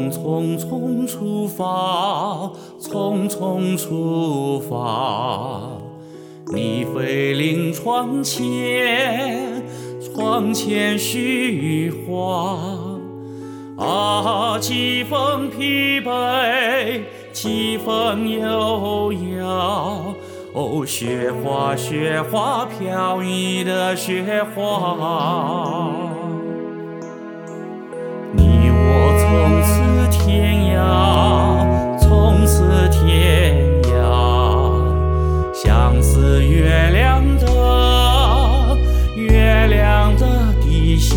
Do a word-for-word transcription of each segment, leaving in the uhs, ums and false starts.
匆匆匆出发，匆匆出发。你飞临窗前，窗前虚华。啊，几分疲惫，几分优雅。哦，雪花，雪花，飘逸的雪花。你我从此天涯，从此天涯，相思月亮的月亮的底下。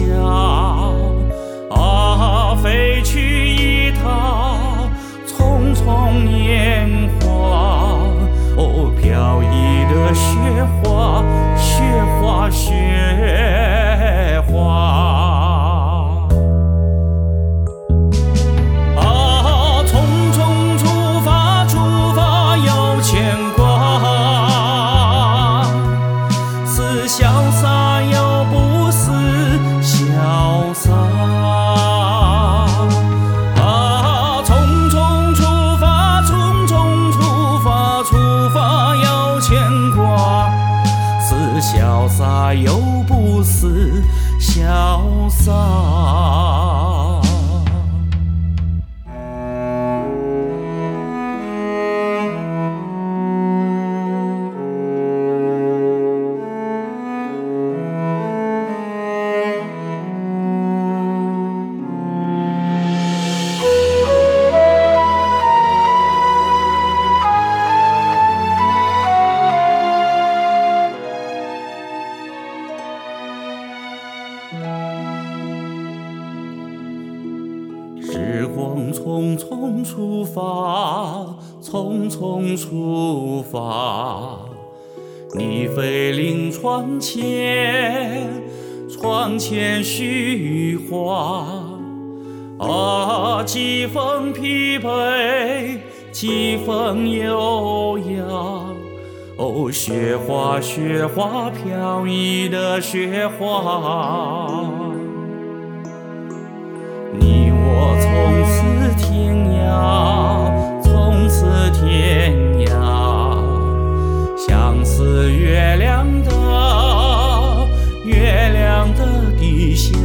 啊，飞去一趟匆匆年华。哦，飘逸的雪花，雪花，雪花。潇洒又不失潇洒。啊，匆匆出发，匆匆出发，出发有牵挂。是潇洒又不失潇洒。时光匆匆出发，匆匆出发。你飞临窗前，窗前虚华。啊，几分疲惫，几分优雅。哦，雪花，雪花，飘逸的雪花。你我从此天涯，从此天涯，相思月亮的月亮的底下。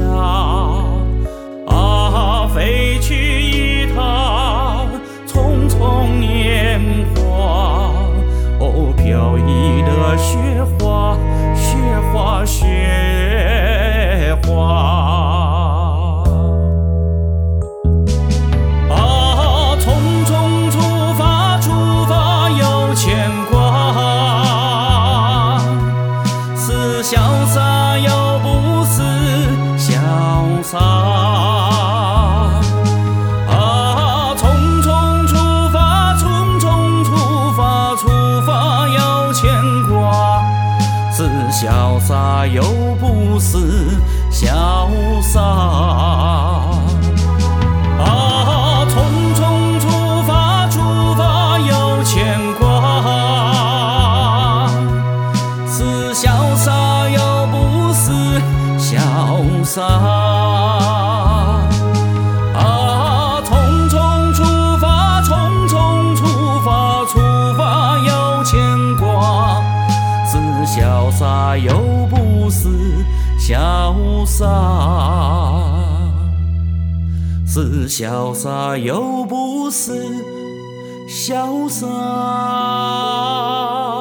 啊，飞去一趟匆匆年华。哦，飘逸的雪花，雪花，雪花。潇洒又不失潇洒。啊，匆匆出发，匆匆出发，出发有牵挂。是潇洒又不失潇洒。啊，匆匆出发，出发有牵挂。是潇洒又不失潇洒。啊，匆匆出发，匆匆出发，出发有牵挂。是潇洒又不失潇洒。是潇洒又不失潇洒。